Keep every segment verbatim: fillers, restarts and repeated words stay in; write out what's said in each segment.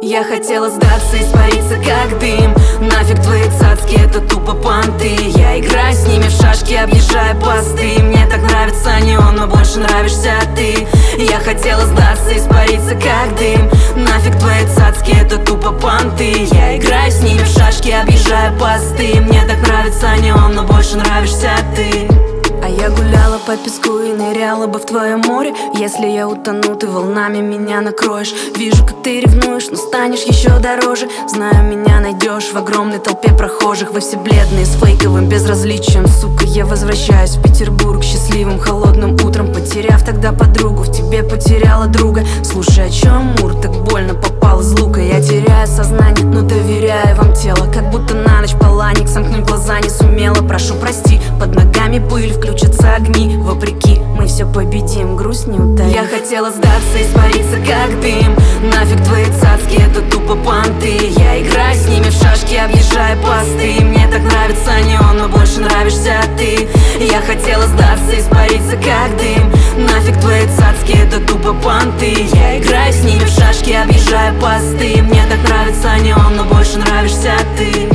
Я хотела сдаться, испариться как дым. Нафиг твои цацки, это тупо понты. Я играю с ними в шашки, объезжаю посты. Мне так нравится не он, но больше нравишься ты. Я хотела сдаться, испариться как дым. Нафиг твои цацки, это тупо понты. Я играю с ними в шашки, объезжаю посты. Мне так нравится не он, но больше нравишься ты. А я гуляла по песку и ныряла бы в твое море. Если я утону, ты волнами меня накроешь. Вижу, как ты ревнуешь, но станешь еще дороже. Знаю, меня найдешь в огромной толпе прохожих. Вы все бледные, с фейковым безразличием. Сука, я возвращаюсь в Петербург счастливым холодным утром, потеряв тогда подругу. В тебе потеряла друга. Слушай, о чем Мур так больно попал из лука? Я теряю сознание, но доверяю вам тело. Как будто на ночь паланик, сомкнуть глаза не сумела. Прошу прости, под ногами пыль, включатся огни. Вопреки, мы все победим, грусть не утаим. Я хотела сдаться, испариться как дым. Нафиг твои цацки, это тупо понты. Я играю с ними в шашки, объезжаю посты. Мне так нравится не он, но больше нравишься ты. Я хотела сдаться, испариться как дым. Нафиг твои цацки, это тупо понты. Я играю с ними в шашки, объезжаю посты. Мне так нравится не он, но больше нравишься ты.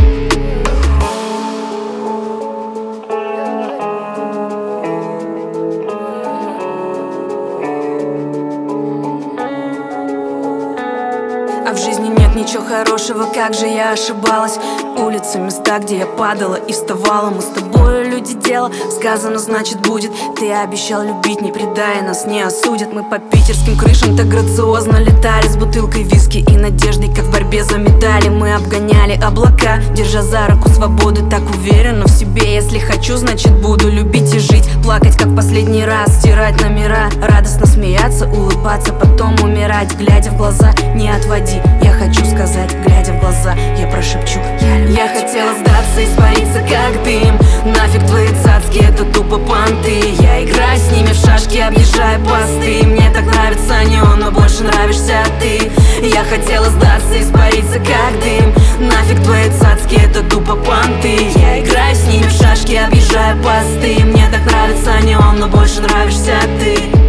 А в жизни нет ничего хорошего, как же я ошибалась. Улицы, места, где я падала и вставала. Мы с тобой люди дело, сказано значит будет. Ты обещал любить, не предая, нас не осудят. Мы по питерским крышам так грациозно летали, с бутылкой виски и надеждой, как в борьбе за медали. Мы обгоняли облака, держа за руку свободы. Так уверена в себе, если хочу, значит буду любить и жить. Плакать, как последний раз, стирать номера. Радостно смеяться, улыбаться, потом умирать. Глядя в глаза, не отводи. Я хочу сказать, глядя в глаза, я прошепчу, я люблю Я тебя. Хотела сдаться, испариться как дым. Нафиг твои цацки, это тупо понты. Я играю с ними в шашки, объезжаю посты. Мне так нравится не он, но больше нравишься ты. Я хотела сдаться, испариться как дым. Нафиг твои цацки, это тупо понты. Я играю с ними в шашки, объезжаю посты. Мне так нравится не он, но больше нравишься ты.